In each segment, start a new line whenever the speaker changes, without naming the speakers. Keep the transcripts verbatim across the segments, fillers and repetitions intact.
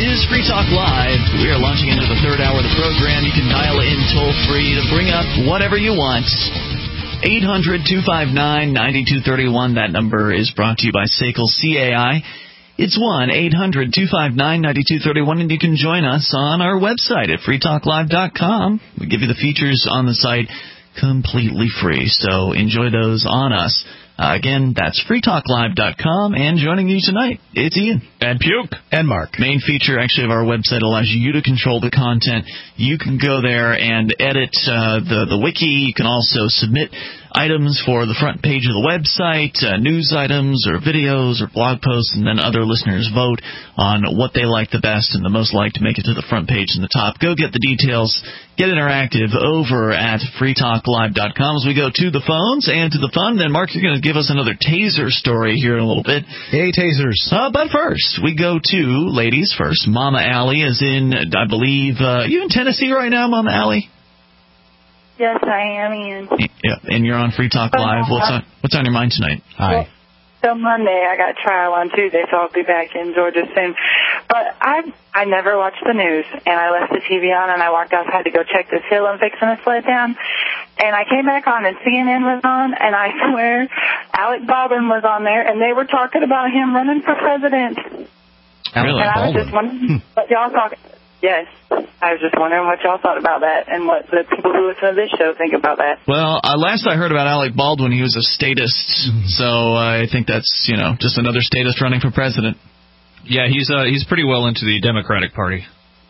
is Free Talk Live. We are launching into the third hour of the program. You can dial in toll-free to bring up whatever you want. eight hundred, two five nine, nine two three one. That number is brought to you by S A C L C A I. It's one eight hundred, two five nine, nine two three one, and you can join us on our website at free talk live dot com. We give you the features on the site completely free, so enjoy those on us. Uh, again, that's free talk live dot com, and joining you tonight, it's Ian.
And Puke.
And Mark.
Main feature, actually, of our website allows you to control the content. You can go there and edit uh, the, the wiki. You can also submit items for the front page of the website, uh, news items or videos or blog posts, and then other listeners vote on what they like the best and the most like to make it to the front page and the top. Go get the details. Get interactive over at free talk live dot com as we go to the phones and to the fun. Then, Mark, you're going to give us another taser story here in a little bit.
Hey, tasers.
Uh, but first, we go to ladies first. Mama Allie is in, I believe, uh, you in Tennessee right now, Mama Allie?
Yes, I am, Ian.
Yeah, and you're on Free Talk Live. What's on, what's on your mind tonight?
Hi.
So Monday, I got trial on Tuesday, so I'll be back in Georgia soon. But I I never watched the news, and I left the T V on, and I walked outside to go check this hill I'm fixing to sled down. And I came back on, and C N N was on, and I swear Alec Baldwin was on there, and they were talking about him running for president.
Really?
And I was just wondering what y'all thought. Yes, I was just wondering what y'all thought about that and what the people who listen to this show think about that.
Well, uh, last I heard about Alec Baldwin, he was a statist, so uh, I think that's, you know, just another statist running for president.
Yeah, he's uh, he's pretty well into the Democratic Party.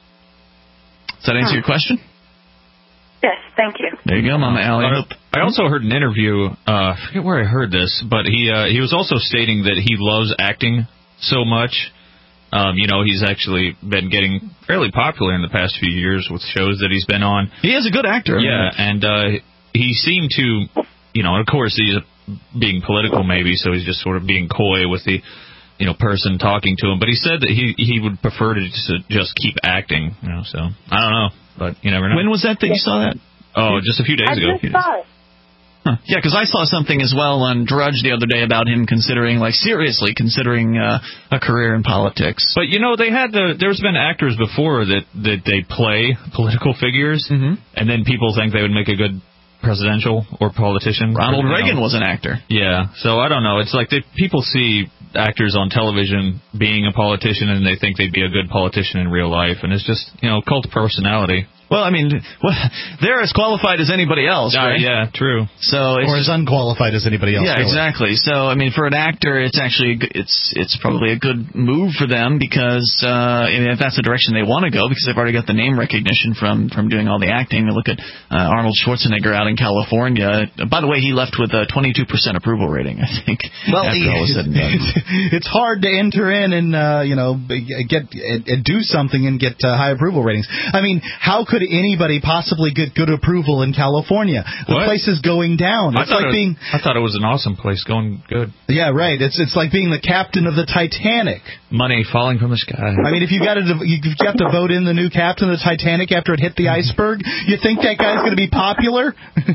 Does that answer
hmm.
your question?
Yes, thank you.
There you go, Mama Allie.
Uh, I also heard an interview, uh, I forget where I heard this, but he uh, he was also stating that he loves acting so much. Um, you know, he's actually been getting fairly popular in the past few years with shows that he's been on.
He is a good actor.
Yeah, and uh, he seemed to, you know, of course he's being political maybe, so he's just sort of being coy with the, you know, person talking to him. But he said that he he would prefer to just, just keep acting, you know, so I don't know, but you never know.
When was that that you saw that?
Oh, just a few days
I
ago.
just saw it.
Huh. Yeah, because I saw something as well on Drudge the other day about him considering, like, seriously considering uh, a career in politics.
But, you know, they had the, there's been actors before that, that they play political figures,
mm-hmm.
and then people think they would make a good presidential or politician.
Ronald
or,
Reagan
know.
was an actor.
Yeah, so I don't know. It's like they, people see actors on television being a politician, and they think they'd be a good politician in real life, and it's just, you know, cult personality.
Well, I mean, well, they're as qualified as anybody else,
uh,
right?
Yeah, true.
So it's
or as unqualified as anybody else.
Yeah,
really.
exactly. So, I mean, for an actor, it's actually it's it's probably a good move for them because uh, if that's the direction they want to go, because they've already got the name recognition from from doing all the acting. Look at uh, Arnold Schwarzenegger out in California. By the way, he left with a twenty-two percent approval rating, I think.
Well,
after all was said and done.
It's hard to enter in and uh, you know get and do something and get uh, high approval ratings. I mean, how could anybody possibly get good approval in California? The
What?
place is going down.
I
It's
thought
like
it,
being
I thought it was an awesome place, going good.
yeah, right. It's it's like being the captain of the Titanic.
Money falling from the sky.
I mean, if you got to you have to vote in the new captain of the Titanic after it hit the iceberg, you think that guy's going to be popular?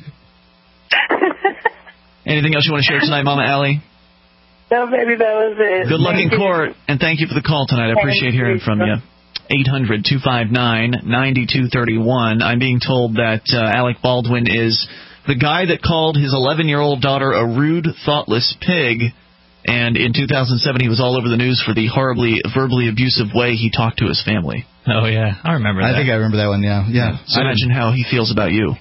Anything else you want to share tonight, Mama Allie?
No, baby, that was it.
Good luck in
Thank you.
court, and thank you for the call tonight. I appreciate
Thank
hearing
you.
from you. eight hundred, two five nine, nine two three one. I'm being told that uh, Alec Baldwin is the guy that called his eleven-year-old daughter a rude, thoughtless pig, and in two thousand seven he was all over the news for the horribly, verbally abusive way he talked to his family.
Oh, yeah, I remember that.
I think I remember that one, yeah. yeah.
So imagine how he feels about you.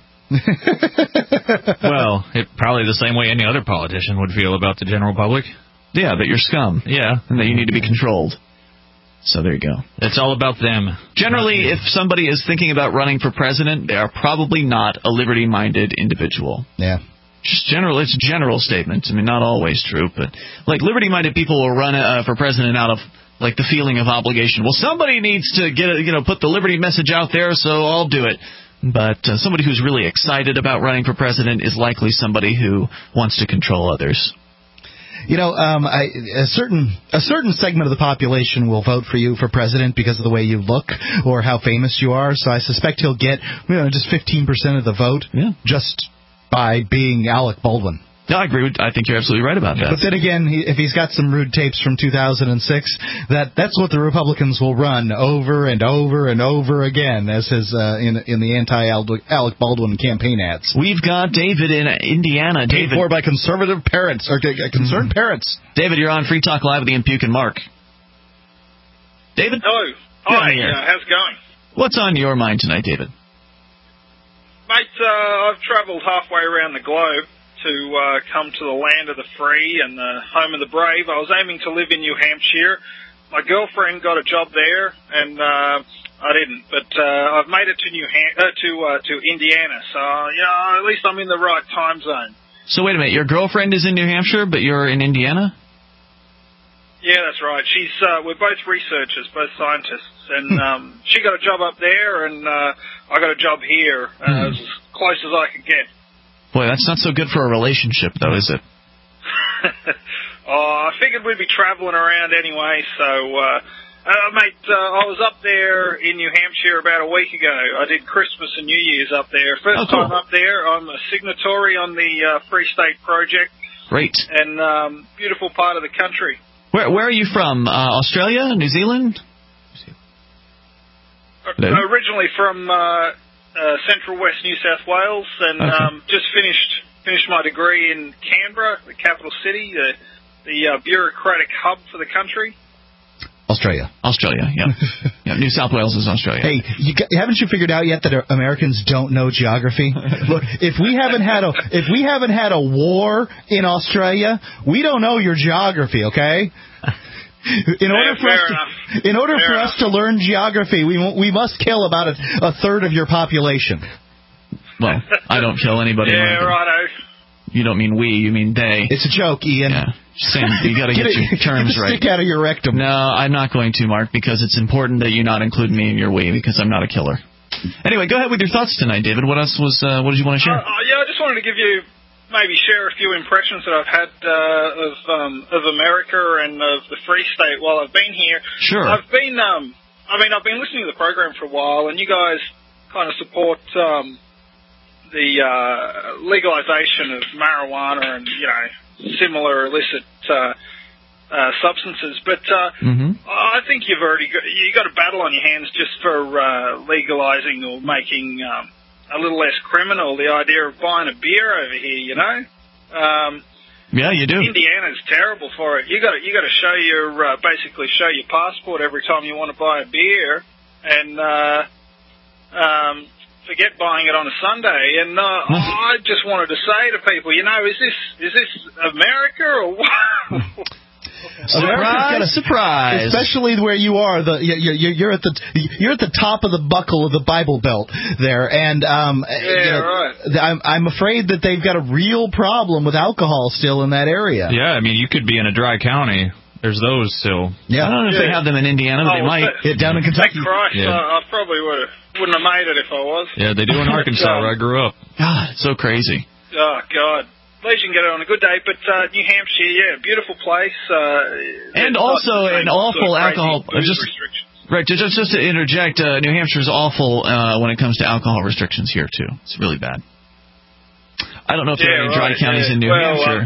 Well, it, probably the same way any other politician would feel about the general public.
Yeah, that you're scum.
Yeah.
And that you need to be controlled. So there you go.
It's all about them.
Generally, if somebody is thinking about running for president, they are probably not a liberty-minded individual.
Yeah.
Just general, it's a general statement. I mean, not always true, but like liberty-minded people will run uh, for president out of like the feeling of obligation. Well, somebody needs to get a, you know put the liberty message out there, so I'll do it. But uh, somebody who's really excited about running for president is likely somebody who wants to control others.
You know, um, I, a certain a certain segment of the population will vote for you for president because of the way you look or how famous you are. So I suspect he'll get, you know, just fifteen percent of the vote
yeah.
just by being Alec Baldwin.
No, I agree with, I think you're absolutely right about that.
But then again, he, if he's got some rude tapes from two thousand six, that that's what the Republicans will run over and over and over again as his uh, in in the anti-Alec Baldwin campaign ads.
We've got David in Indiana.
Paid
David,
for by conservative parents or uh, concerned mm-hmm. parents.
David, you're on Free Talk Live with Ian Puke and Mark. David?
Hello. Hi. Uh, how's it going?
What's on your mind tonight, David?
Mate, uh, I've travelled halfway around the globe to uh, come to the land of the free and the home of the brave. I was aiming to live in New Hampshire. My girlfriend got a job there, and uh, I didn't. But uh, I've made it to New Ham- uh, to uh, to Indiana, so you know, at least I'm in the right time zone.
So wait a minute, your girlfriend is in New Hampshire, but you're in Indiana?
Yeah, that's right. She's uh, we're both researchers, both scientists, and um, she got a job up there, and uh, I got a job here, uh, hmm. as close as I could get.
Boy, that's not so good for a relationship, though, is it?
Oh, I figured we'd be traveling around anyway, so, uh, uh, mate, uh, I was up there in New Hampshire about a week ago. I did Christmas and New Year's up there. First
oh, cool.
time up there. I'm a signatory on the uh, Free State Project.
Great.
And um, beautiful part of the country.
Where Where are you from? Uh, Australia? New Zealand?
Uh, originally from... Uh, Uh, Central West New South Wales, and
okay.
um, just finished finished my degree in Canberra, the capital city, the the uh, bureaucratic hub for the country.
Australia,
Australia, yeah, yeah. New South Wales is Australia.
Hey, you, haven't you figured out yet that Americans don't know geography? Look, if we haven't had a if we haven't had a war in Australia, we don't know your geography, okay? In order
yeah,
for us to, in order
fair
for
enough.
us to learn geography, we we must kill about a, a third of your population.
Well, I don't kill anybody.
Yeah, righto.
You don't mean we, you mean they.
It's a joke, Ian.
Yeah. Same, you got to get, get your terms
get
right.
Stick out of your rectum.
No, I'm not going to, Mark, because it's important that you not include me in your we, because I'm not a killer. Anyway, go ahead with your thoughts tonight, David. What else was? Uh, what did you want to share?
Uh, uh, yeah, I just wanted to give you. Maybe share a few impressions that I've had uh, of um, of America and of the Free State while I've been here.
Sure.
I've been, um, I mean, I've been listening to the program for a while, and you guys kind of support um, the uh, legalization of marijuana and you know similar illicit uh, uh, substances. But uh,
mm-hmm.
I think you've already got, you got a battle on your hands just for uh, legalizing or making. Um, a little less criminal, the idea of buying a beer over here, you know? Um,
yeah, you do.
Indiana's terrible for it. You got you got to show your, uh, basically show your passport every time you want to buy a beer, and uh, um, forget buying it on a Sunday. And uh, I just wanted to say to people, you know, is this is this America or what?
Surprise!
Gonna,
surprise!
Especially where you are, the you're, you're at the you're at the top of the buckle of the Bible Belt there, and um,
yeah,
you know,
right.
I'm I'm afraid that they've got a real problem with alcohol still in that area.
Yeah, I mean, you could be in a dry county. There's those still.
Yeah,
I don't know if
yeah.
they have them in Indiana, but
oh,
they might.
It down in Kentucky.
Thank Christ,
yeah.
I, I probably would have wouldn't have made it if I was.
Yeah, they do in Arkansas, where I grew up.
God, it's so crazy.
Oh God. At least you can get it on a good day, but uh, New Hampshire, yeah, beautiful place. Uh,
and also an awful
sort of
alcohol.
booze
Just
restrictions.
right, just just to interject, uh, New Hampshire's awful uh, when it comes to alcohol restrictions here too. It's really bad. I don't know if
yeah,
there are any dry
right,
counties
yeah.
in New
well,
Hampshire.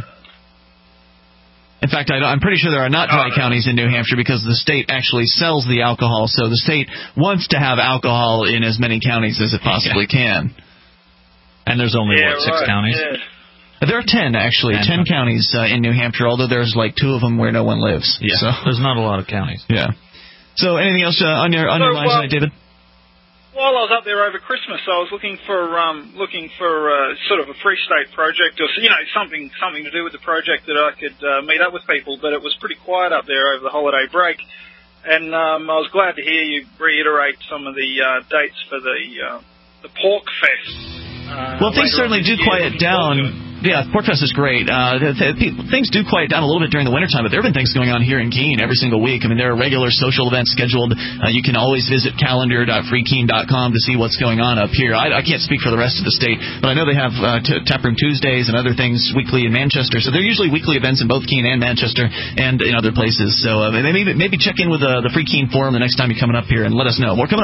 Uh, In fact, I, I'm pretty sure there are not dry
oh,
counties in New Hampshire because the state actually sells the alcohol. So the state wants to have alcohol in as many counties as it possibly
yeah.
can.
And there's only
yeah,
what six
right,
counties.
Yeah.
There are ten, actually. Ten, ten counties uh, in New Hampshire, although there's like two of them where no one lives.
Yeah,
so.
There's not a lot of counties.
Yeah. So anything else uh, on your on
so,
your mind
uh,
tonight, David?
While I was up there over Christmas, I was looking for um, looking for uh, sort of a Free State project, or you know something something to do with the project that I could uh, meet up with people. But it was pretty quiet up there over the holiday break, and um, I was glad to hear you reiterate some of the uh, dates for the uh, the Pork Fest. Uh,
well, things certainly do quiet down. Yeah, Porkfest is great. Uh, th- th- things do quiet down a little bit during the wintertime, but there have been things going on here in Keene every single week. I mean, there are regular social events scheduled. Uh, you can always visit calendar dot free keene dot com to see what's going on up here. I, I can't speak for the rest of the state, but I know they have uh, t- Taproom Tuesdays and other things weekly in Manchester. So there are usually weekly events in both Keene and Manchester and in other places. So uh, maybe maybe check in with uh, the Free Keene Forum the next time you're coming up here and let us know. More coming up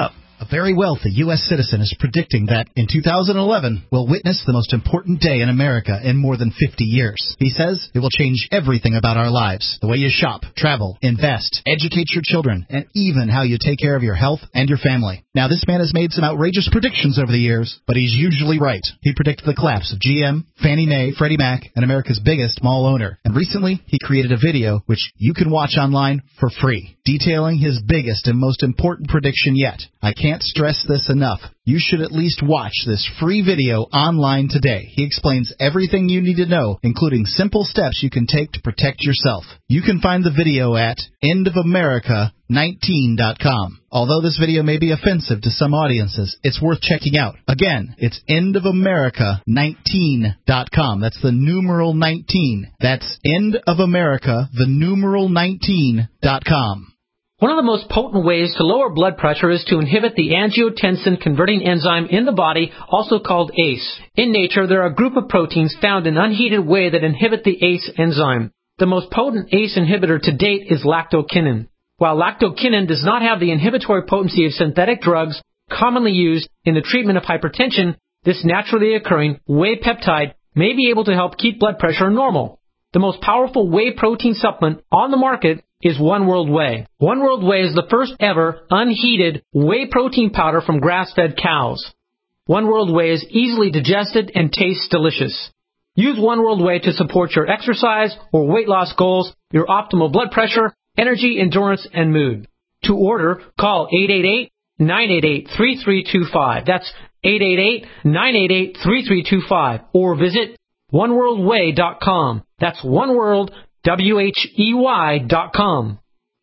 A very wealthy U S citizen is predicting that in two thousand eleven we'll witness the most important day in America in more than fifty years. He says it will change everything about our lives, the way you shop, travel, invest, educate your children, and even how you take care of your health and your family. Now, this man has made some outrageous predictions over the years, but he's usually right. He predicted the collapse of G M, Fannie Mae, Freddie Mac, and America's biggest mall owner. And recently, he created a video which you can watch online for free, detailing his biggest and most important prediction yet. I can't stress this enough. You should at least watch this free video online today. He explains everything you need to know, including simple steps you can take to protect yourself. You can find the video at end of america nineteen dot com. Although this video may be offensive to some audiences, it's worth checking out. Again, it's end of america nineteen dot com. That's the numeral nineteen. That's end of america, the numeral nineteen dot com.
One of the most potent ways to lower blood pressure is to inhibit the angiotensin-converting enzyme in the body, also called A C E. In nature, there are a group of proteins found in unheated whey that inhibit the A C E enzyme. The most potent A C E inhibitor to date is lactokinin. While lactokinin does not have the inhibitory potency of synthetic drugs commonly used in the treatment of hypertension, this naturally occurring whey peptide may be able to help keep blood pressure normal. The most powerful whey protein supplement on the market is One World Whey. One World Whey is the first ever unheated whey protein powder from grass-fed cows. One World Whey is easily digested and tastes delicious. Use One World Whey to support your exercise or weight loss goals, your optimal blood pressure, energy, endurance, and mood. To order, call eight eight eight, nine eight eight, three three two five. That's eight eight eight, nine eight eight, three three two five. Or visit one world whey dot com. That's One World, W H E Y dot com.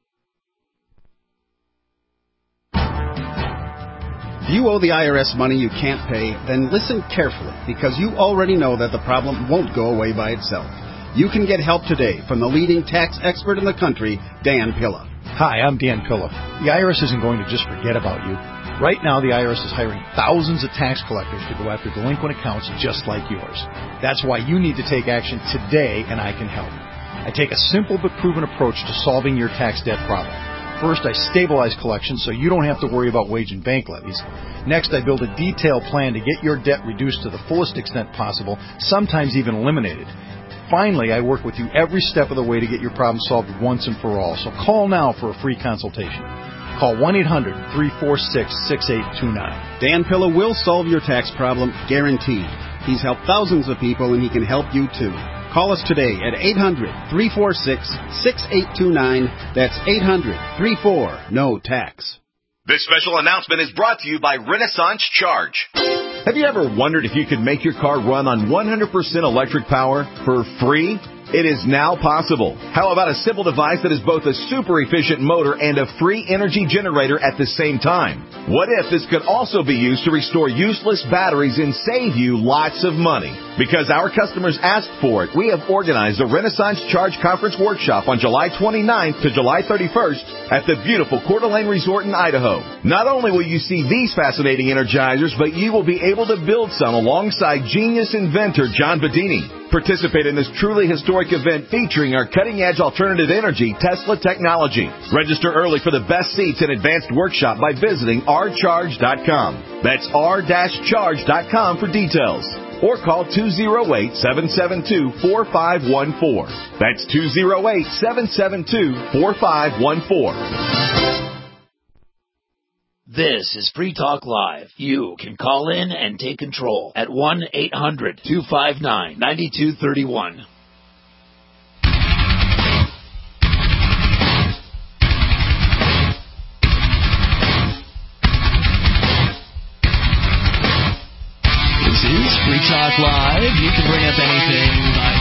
If you owe the I R S money you can't pay, then listen carefully, because you already know that the problem won't go away by itself. You can get help today from the leading tax expert in the country, Dan Pilla.
Hi, I'm Dan Pilla. The I R S isn't going to just forget about you. Right now, the I R S is hiring thousands of tax collectors to go after delinquent accounts just like yours. That's why you need to take action today, and I can help. I take a simple but proven approach to solving your tax debt problem. First, I stabilize collections so you don't have to worry about wage and bank levies. Next, I build a detailed plan to get your debt reduced to the fullest extent possible, sometimes even eliminated. Finally, I work with you every step of the way to get your problem solved once and for all. So call now for a free consultation. Call one eight hundred, three four six, six eight two nine.
Dan Pilla will solve your tax problem, guaranteed. He's helped thousands of people, and he can help you too. Call us today at eight hundred, three four six, six eight two nine. That's eight hundred, three four, N O tax.
This special announcement is brought to you by Renaissance Charge. Have you ever wondered if you could make your car run on one hundred percent electric power for free? It is now possible. How about a simple device that is both a super efficient motor and a free energy generator at the same time? What if this could also be used to restore useless batteries and save you lots of money? Because our customers asked for it, we have organized a Renaissance Charge Conference Workshop on July twenty-ninth to July thirty-first at the beautiful Coeur d'Alene Resort in Idaho. Not only will you see these fascinating energizers, but you will be able to build some alongside genius inventor John Bedini. Participate in this truly historic event featuring our cutting-edge alternative energy Tesla technology. Register early for the best seats and advanced workshop by visiting r charge dot com. That's r charge dot com for details. Or call two oh eight, seven seven two, four five one four. That's two oh eight, seven seven two, four five one four.
This is Free Talk Live. You can call in and take control at one eight hundred, two five nine, nine two three one.
This is Free Talk Live. You can bring up anything by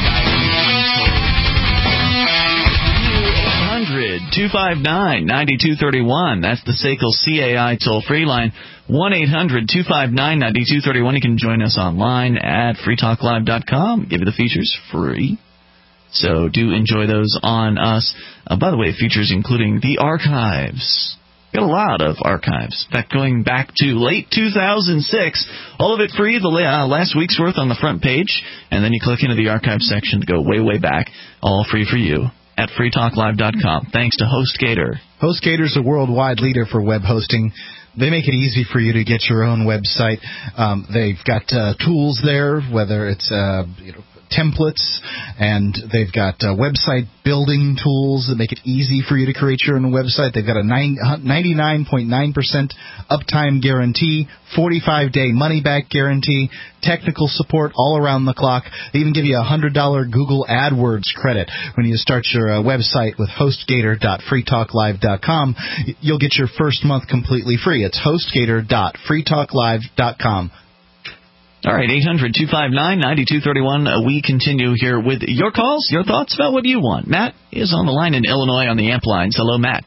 eight hundred, two five nine, nine two three one. That's the S A C L C A I toll-free line. one eight hundred, two five nine, nine two three one. You can join us online at free talk live dot com. Give you the features free. So do enjoy those on us. Uh, by the way, features including the archives. Got a lot of archives. In fact, going back to late two thousand six, all of it free, the uh, last week's worth on the front page, and then you click into the archive section to go way, way back, all free for you. at free talk live dot com. Thanks to HostGator.
HostGator's a worldwide leader for web hosting. They make it easy for you to get your own website. Um, they've got uh, tools there, whether it's uh, you know, templates, and they've got uh, website building tools that make it easy for you to create your own website. They've got a ninety-nine point nine percent uptime guarantee, forty-five day money-back guarantee, technical support all around the clock. They even give you a one hundred dollars Google AdWords credit when you start your uh, website with HostGator dot free talk live dot com. You'll get your first month completely free. It's HostGator dot free talk live dot com.
All right, eight hundred two five nine nine two three one. Uh, we continue here with your calls, your thoughts about what you want. Matt is on the line in Illinois on the amp lines. Hello, Matt.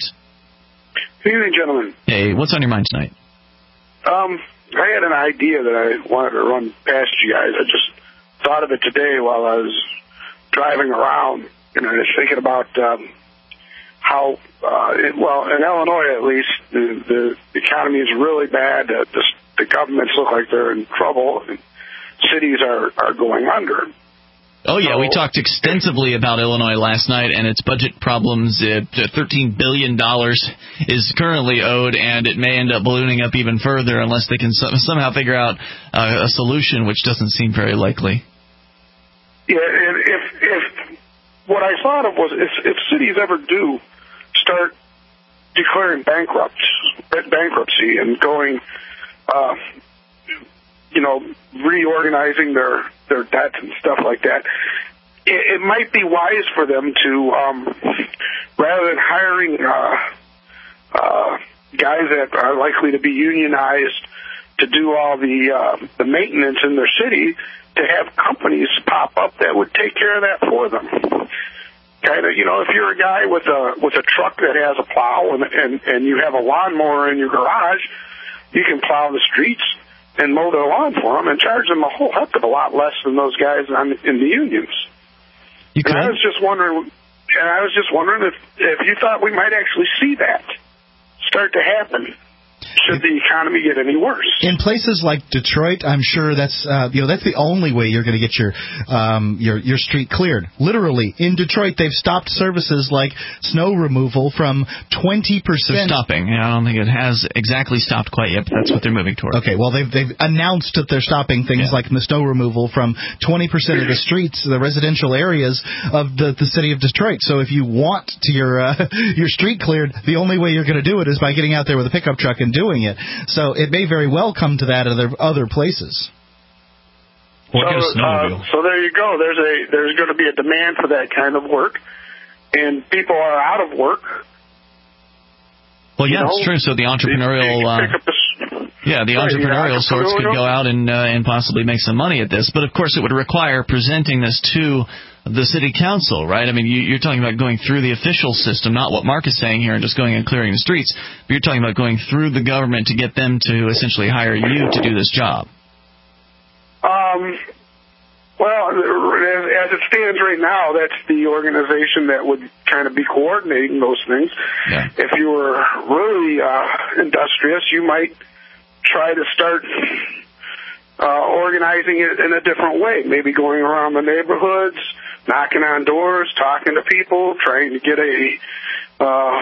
Good evening, gentlemen.
Hey, what's on your mind tonight?
Um, I had an idea that I wanted to run past you guys. I just thought of it today while I was driving around, and I was thinking about um, how, uh, it, well, in Illinois at least, the, the economy is really bad. Uh, the, the governments look like they're in trouble, and cities are, are going under.
Oh, yeah, we talked extensively about Illinois last night and its budget problems. Uh, thirteen billion dollars is currently owed, and it may end up ballooning up even further unless they can so- somehow figure out uh, a solution, which doesn't seem very likely.
Yeah, and if, if what I thought of was if, if cities ever do start declaring bankrupt, bankruptcy and going, uh, you know, reorganizing their, their debt and stuff like that, it, it might be wise for them to, um, rather than hiring uh, uh, guys that are likely to be unionized to do all the uh, the maintenance in their city, to have companies pop up that would take care of that for them. Kind of, you know, if you're a guy with a with a truck that has a plow and and, and you have a lawnmower in your garage, you can plow the streets and mow their lawn for them and charge them a whole heck of a lot less than those guys on, in the unions.
You
and I was just wondering, and I was just wondering if if you thought we might actually see that start to happen. Should the economy get any worse?
In places like Detroit, I'm sure that's uh, you know that's the only way you're going to get your um, your your street cleared. Literally, in Detroit, they've stopped services like snow removal from twenty percent.
They're stopping. Yeah, I don't think it has exactly stopped quite yet, but that's what they're moving toward.
Okay, well, they've they've announced that they're stopping things
yeah.
like the snow removal from twenty percent of the streets, the residential areas of the, the city of Detroit. So if you want to your uh, your street cleared, the only way you're going to do it is by getting out there with a pickup truck and doing it. So it may very well come to that at other other places.
So, uh, so there you go. There's a there's going to be a demand for that kind of work, and people are out of work.
Well, yeah,
you know,
it's true. So the entrepreneurial, uh, yeah, the
right,
entrepreneurial sorts could
entrepreneurial.
go out and uh, and possibly make some money at this. But of course, it would require presenting this to the city council, right? I mean, you, you're talking about going through the official system, not what Mark is saying here and just going and clearing the streets. But you're talking about going through the government to get them to essentially hire you to do this job.
Um. Well, as it stands right now, that's the organization that would kind of be coordinating those things.
Yeah.
If you were really uh, industrious, you might try to start uh, organizing it in a different way, maybe going around the neighborhoods, knocking on doors, talking to people, trying to get a uh,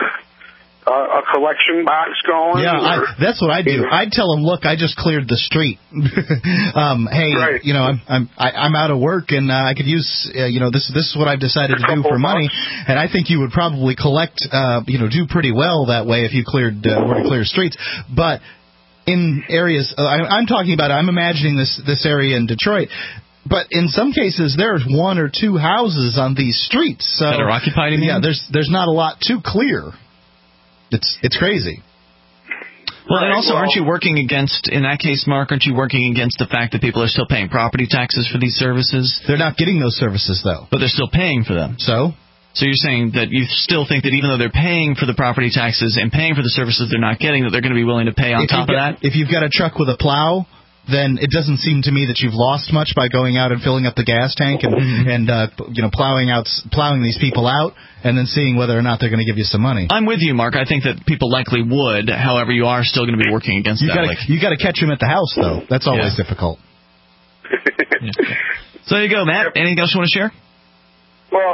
a collection box going.
Yeah, I, that's what I do. I'd tell them, look, I just cleared the street. um, hey,
right.
you know, I'm I'm I, I'm out of work and uh, I could use, uh, you know, this this is what I've decided to do for money, and I think you would probably collect, uh, you know, do pretty well that way if you cleared uh, were to clear streets, but. In areas, uh, I, I'm talking about, I'm imagining this, this area in Detroit, but in some cases there's one or two houses on these streets. So,
that are occupied in
Yeah, there's there's not a lot to clear. It's it's crazy.
Well, and
Right,
also,
well,
aren't you working against, in that case, Mark, aren't you working against the fact that people are still paying property taxes for these services?
They're not getting those services, though.
But they're still paying for them.
So?
So you're saying that you still think that even though they're paying for the property taxes and paying for the services they're not getting, that they're going to be willing to pay on
if
top of
got,
that?
If you've got a truck with a plow, then it doesn't seem to me that you've lost much by going out and filling up the gas tank and and uh, you know plowing out plowing these people out and then seeing whether or not they're going to give you some money.
I'm with you, Mark. I think that people likely would. However, you are still going to be working against
you
that.
Gotta,
like,
you got to catch them at the house, though. That's always
yeah.
difficult.
yeah. So there you go, Matt. Anything else you want to share?
Well,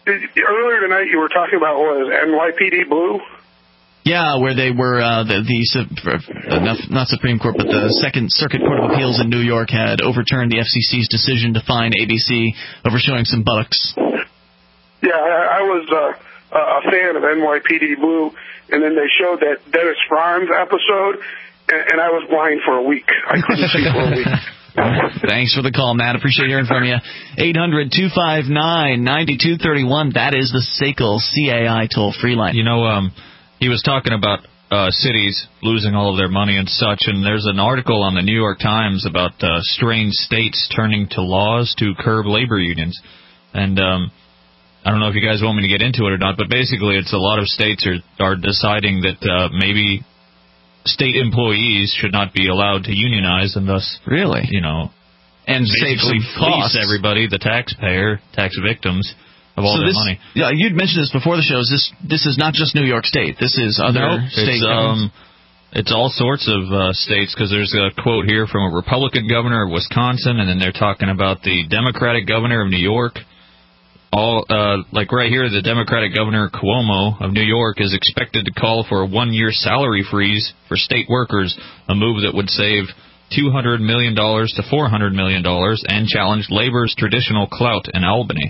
earlier tonight you were talking about what was it, N Y P D Blue?
Yeah, where they were, uh, the, the uh, not, not Supreme Court, but the Second Circuit Court of Appeals in New York had overturned the F C C's decision to fine A B C over showing some buttocks.
Yeah, I, I was uh, a fan of N Y P D Blue, and then they showed that Dennis Franz episode, and, and I was blind for a week. I couldn't see for a week.
Thanks for the call, Matt. Appreciate hearing from you. eight hundred two five nine nine two three one. That is the S A C L C A I toll-free line.
You know, um, he was talking about uh, cities losing all of their money and such, and there's an article on the New York Times about uh, strange states turning to laws to curb labor unions. And um, I don't know if you guys want me to get into it or not, but basically it's a lot of states are, are deciding that uh, maybe state employees should not be allowed to unionize and thus,
really,
you know,
and save some costs.
Everybody, the taxpayer, tax victims, of all
so
their
this,
money.
Yeah, you'd mentioned this before the show. Is this this is not just New York State. This is other
no,
state
it's, um, it's all sorts of uh, states, because there's a quote here from a Republican governor of Wisconsin, and then they're talking about the Democratic governor of New York. All uh, like right here, the Democratic governor Cuomo of New York is expected to call for a one-year salary freeze for state workers, a move that would save two hundred million dollars to four hundred million dollars and challenge labor's traditional clout in Albany.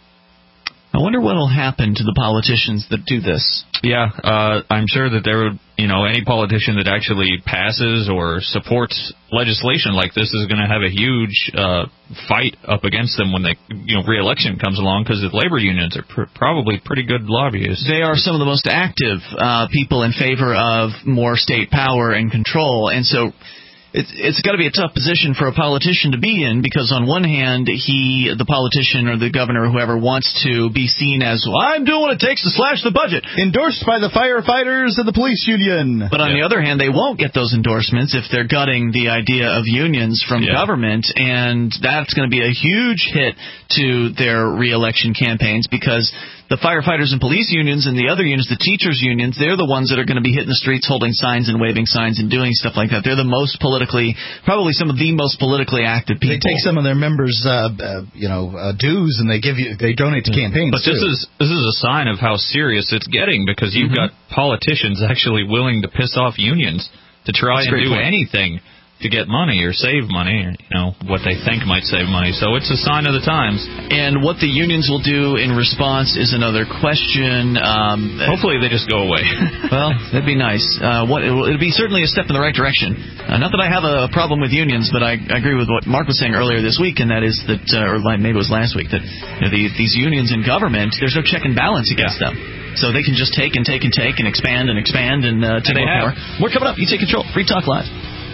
I wonder what will happen to the politicians that do this.
Yeah, uh, I'm sure that there would, you know, any politician that actually passes or supports legislation like this is going to have a huge uh, fight up against them when they, you know, re-election comes along, because the labor unions are pr- probably pretty good lobbyists.
They are some of the most active uh, people in favor of more state power and control, and so It's it's got to be a tough position for a politician to be in, because on one hand, he, the politician or the governor or whoever, wants to be seen as, well, I'm doing what it takes to slash the budget.
Endorsed by the firefighters and the police union.
But on yeah. the other hand, they won't get those endorsements if they're gutting the idea of unions from yeah. government, and that's going to be a huge hit to their re-election campaigns, because the firefighters and police unions and the other unions, the teachers unions, they're the ones that are going to be hitting the streets holding signs and waving signs and doing stuff like that. They're the most politically, probably some of the most politically active people.
They take some of their members' uh, uh, you know, uh, dues, and they give you, they donate to campaigns.
But
too.
this is this is a sign of how serious it's getting, because you've mm-hmm. got politicians actually willing to piss off unions to try That's and do point. anything to get money or save money, or, you know, what they think might save money. So it's a sign of the times.
And what the unions will do in response is another question. Um,
Hopefully they just go away.
Well, that'd be nice. Uh, what, it'll, it'll be certainly a step in the right direction. Uh, not that I have a problem with unions, but I, I agree with what Mark was saying earlier this week, and that is that, uh, or maybe it was last week, that you know, the, these unions in government, there's no check and balance against yeah. them. So they can just take and take and take and expand and expand, and uh, today more. More coming up. You take control. Free Talk Live.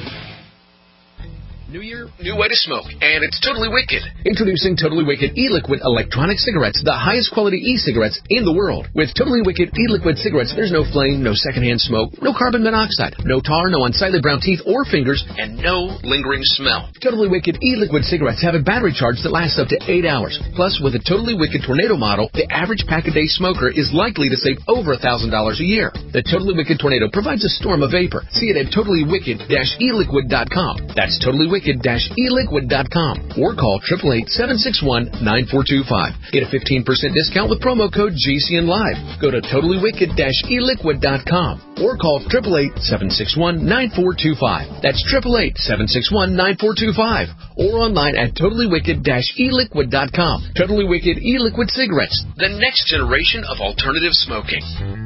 New year, new way to smoke, and it's Totally Wicked. Introducing Totally Wicked e-liquid electronic cigarettes, the highest quality e-cigarettes in the world. With Totally Wicked e-liquid cigarettes, there's no flame, no secondhand smoke, no carbon monoxide, no tar, no unsightly brown teeth or fingers, and no lingering smell. Totally Wicked e-liquid cigarettes have a battery charge that lasts up to eight hours. Plus, with a Totally Wicked Tornado model, the average pack-a-day smoker is likely to save over one thousand dollars a year. The Totally Wicked Tornado provides a storm of vapor. See it at totally wicked dash e liquid dot com. That's totally wicked dash e liquid dot com, or call eight eight eight, seven six one, nine four two five. Get a fifteen percent discount with promo code G C N Live. Go to totally wicked dash e liquid dot com, or call eight eight eight, seven six one, nine four two five. That's eight eight eight, seven six one, nine four two five, or online at totally wicked dash e liquid dot com. Totally Wicked e-liquid cigarettes, the next generation of alternative smoking.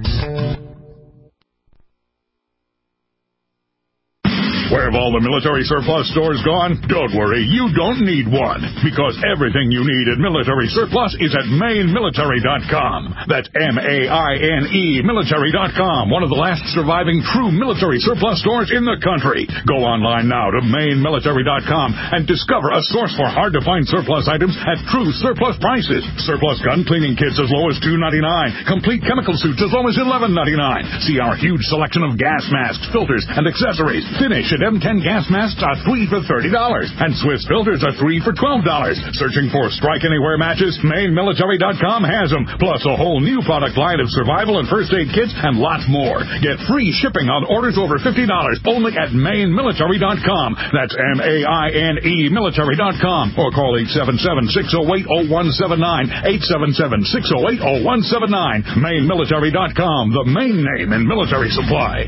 Where have all the military surplus stores gone? Don't worry, you don't need one, because everything you need at Military Surplus is at Maine Military dot com. That's M A I N E Military dot com, one of the last surviving true military surplus stores in the country. Go online now to Maine Military dot com and discover a source for hard-to-find surplus items at true surplus prices. Surplus gun cleaning kits as low as two dollars and ninety-nine cents. Complete chemical suits as low as eleven dollars and ninety-nine cents. See our huge selection of gas masks, filters, and accessories. Finish at and M ten gas masks are three for thirty dollars, and Swiss filters are three for twelve dollars. Searching for Strike Anywhere matches? Maine Military dot com has them, plus a whole new product line of survival and first aid kits and lots more. Get free shipping on orders over fifty dollars only at Maine Military dot com. That's M A I N E Military dot com, or call eight seven seven, six oh eight, oh one seven nine, eight seven seven, six oh eight, oh one seven nine. Maine Military dot com, the main name in military supply.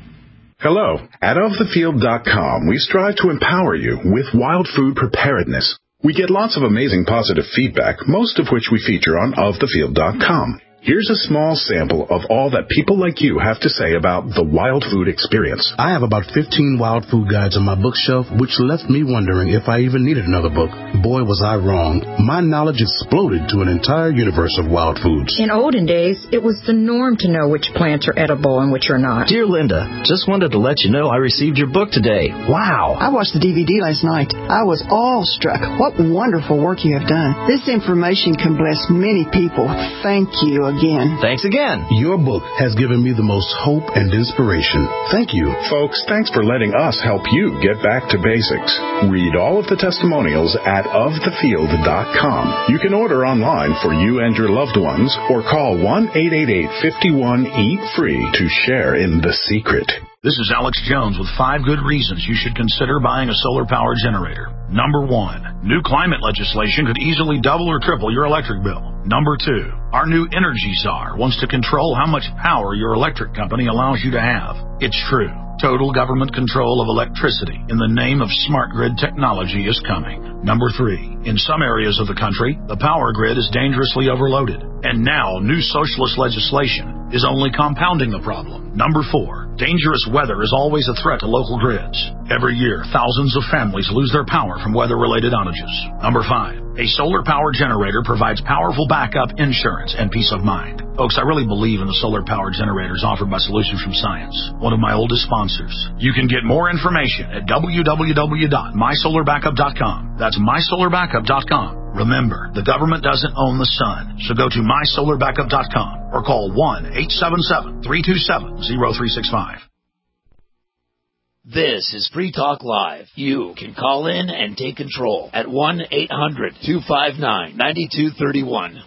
Hello. At of the field dot com, we strive to empower you with wild food preparedness. We get lots of amazing positive feedback, most of which we feature on of the field dot com. Here's a small sample of all that people like you have to say about the wild food experience.
I have about fifteen wild food guides on my bookshelf, which left me wondering if I even needed another book. Boy, was I wrong. My knowledge exploded to an entire universe of wild foods.
In olden days, it was the norm to know which plants are edible and which are not.
Dear Linda, just wanted to let you know I received your book today. Wow.
I watched the D V D last night. I was awestruck. What wonderful work you have done. This information can bless many people. Thank you again. Again.
Thanks again.
Your book has given me the most hope and inspiration. Thank you.
Folks, thanks for letting us help you get back to basics. Read all of the testimonials at of the field dot com. You can order online for you and your loved ones, or call one eight eight eight, five one, eat free to share in the secret.
This is Alex Jones with five good reasons you should consider buying a solar-powered generator. Number one, new climate legislation could easily double or triple your electric bill. Number two, our new Energy Czar wants to control how much power your electric company allows you to have. It's true. Total government control of electricity in the name of smart grid technology is coming. Number three, in some areas of the country, the power grid is dangerously overloaded. And now, new socialist legislation is only compounding the problem. Number four, dangerous weather is always a threat to local grids. Every year, thousands of families lose their power from weather-related outages. Number five, a solar-powered generator provides powerful backup insurance and peace of mind. Folks, I really believe in the solar-powered generators offered by Solutions from Science, one of my oldest sponsors. You can get more information at w w w dot my solar backup dot com. That's my solar backup dot com. Remember, the government doesn't own the sun, so go to my solar backup dot com or call one eight seven seven, three two seven, zero three six five.
This is Free Talk Live. You can call in and take control at one eight hundred, two five nine, nine two three one.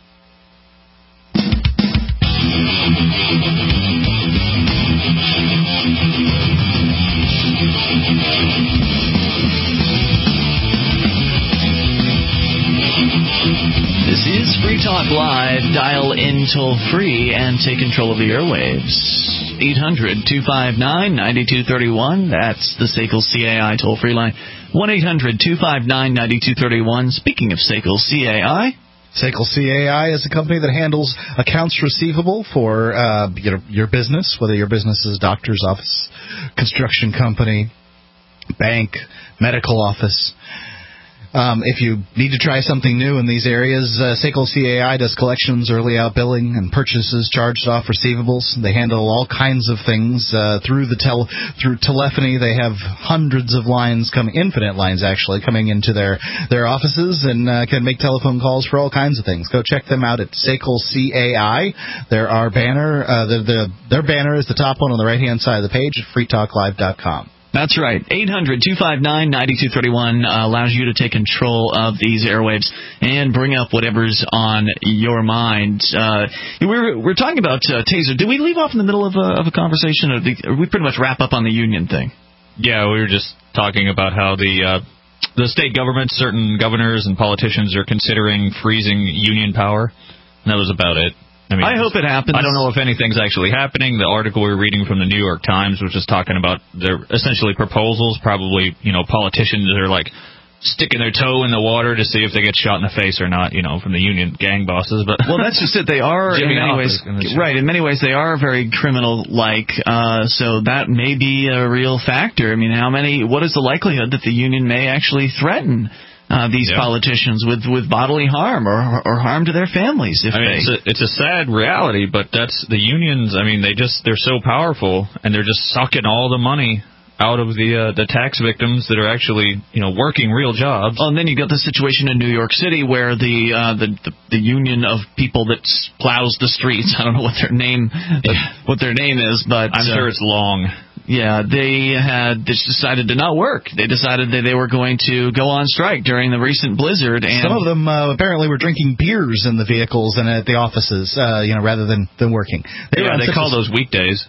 This is Free Talk Live. Dial in toll free and take control of the airwaves. eight hundred, two five nine, nine two three one. That's the S A C L C A I toll free line. one eight hundred, two five nine, nine two three one. Speaking of S A C L C A I.
S A C L C A I is a company that handles accounts receivable for uh, your, your business, whether your business is a doctor's office, construction company, bank, medical office. Um, if you need to try something new in these areas, uh, S A C L C A I does collections, early out billing, and purchases, charged off receivables. They handle all kinds of things uh, through the tel- through telephony. They have hundreds of lines, coming, infinite lines actually, coming into their their offices, and uh, can make telephone calls for all kinds of things. Go check them out at S A C L C A I. There are banner, uh, the, the, their banner is the top one on the right hand side of the page at free talk live dot com.
That's right. eight hundred, two five nine, nine two three one uh, allows you to take control of these airwaves and bring up whatever's on your mind. Uh, we're we're talking about uh, Taser. Did we leave off in the middle of a, of a conversation, or did we pretty much wrap up on the union thing?
Yeah, we were just talking about how the uh, the state government, certain governors and politicians are considering freezing union power. And that was about it. I mean,
I hope it happens.
I don't know if anything's actually happening. The article we were reading from the New York Times was just talking about their essentially proposals. Probably, you know, politicians are like sticking their toe in the water to see if they get shot in the face or not, you know, from the union gang bosses. But
well, that's just it. They are in many ways, right? In many ways, they are very criminal-like. Uh, so that may be a real factor. I mean, how many? What is the likelihood that the union may actually threaten Uh, these yeah. politicians with, with bodily harm or or harm to their families? If
I mean,
they...
it's, a, it's a sad reality, but that's the unions. I mean, they just they're so powerful, and they're just sucking all the money out of the uh, the tax victims that are actually, you know, working real jobs.
Oh, and then you got the situation in New York City where the uh, the, the the union of people that plows the streets. I don't know what their name yeah. what their name is, but
I'm
uh,
sure it's long.
Yeah, they had just decided to not work. They decided that they were going to go on strike during the recent blizzard. And
some of them uh, apparently were drinking beers in the vehicles and at the offices, uh, you know, rather than, than working. They
yeah, they call a, those weekdays.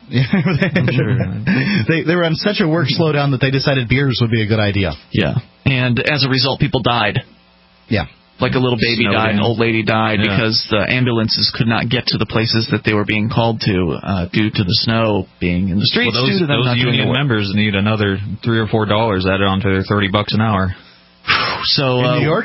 they, they were on such a work slowdown that they decided beers would be a good idea.
Yeah, and as a result, people died.
Yeah.
Like a little baby
Snow
died,
down.
an old lady died
Yeah.
because the ambulances could not get to the places that they were being called to uh, due to the snow being in the streets.
Well, those
due to them
those
not doing
union
the work.
members need another three or four dollars added onto their thirty bucks an hour.
So
in
uh,
New York,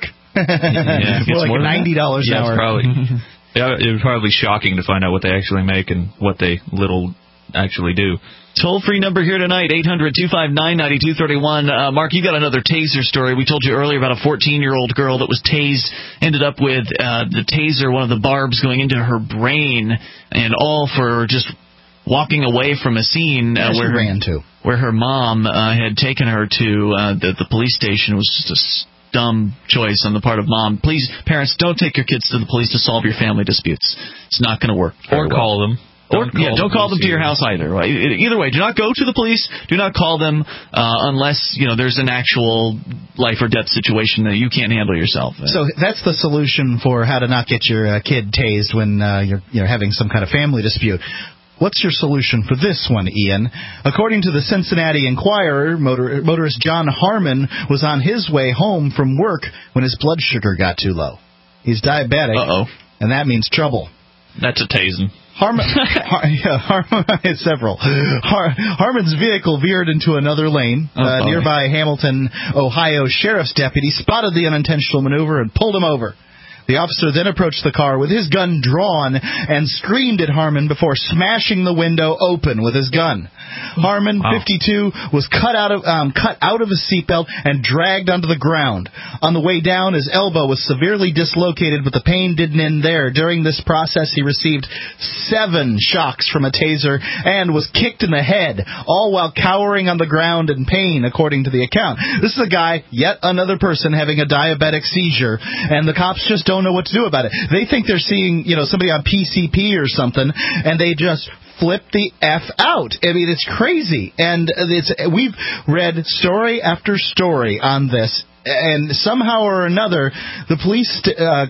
yeah,
more like ninety dollars
yeah,
an hour.
It's probably, yeah, it was probably shocking to find out what they actually make and what they little actually do.
Toll-free number here tonight, eight hundred two five nine nine two three one. Uh, Mark, you got another taser story. We told you earlier about a fourteen-year-old girl that was tased, ended up with uh, the taser, one of the barbs going into her brain, and all for just walking away from a scene uh,
yeah,
where,
ran to.
where her mom uh, had taken her to uh, the, the police station. It was just a dumb choice on the part of mom. Please, parents, don't take your kids to the police to solve your family disputes. It's not going to work.
Or
well.
call them.
Or,
Don't
yeah,
call
don't
the
call them to your
either.
house either. Right? Either way, do not go to the police. Do not call them uh, unless you know there's an actual life or death situation that you can't handle yourself.
So that's the solution for how to not get your uh, kid tased when uh, you're you're having some kind of family dispute. What's your solution for this one, Ian? According to the Cincinnati Enquirer, motor, motorist John Harmon was on his way home from work when his blood sugar got too low. He's diabetic,
Uh-oh.
and that means trouble.
That's a tasing.
Harmon, Har, yeah, Harmon, several. Har, Harmon's vehicle veered into another lane. Uh,
oh,
nearby Hamilton, Ohio sheriff's deputy spotted the unintentional maneuver and pulled him over. The officer then approached the car with his gun drawn and screamed at Harmon before smashing the window open with his gun. Harmon, wow. fifty-two, was cut out of um, cut out of his seatbelt and dragged onto the ground. On the way down, his elbow was severely dislocated, but the pain didn't end there. During this process, he received seven shocks from a taser and was kicked in the head, all while cowering on the ground in pain, according to the account. This is a guy, yet another person, having a diabetic seizure, and the cops just don't know what to do about it. They think they're seeing, you know, somebody on P C P or something, and they just flip the F out. I mean, it's crazy. And it's we've read story after story on this, and somehow or another, the police uh,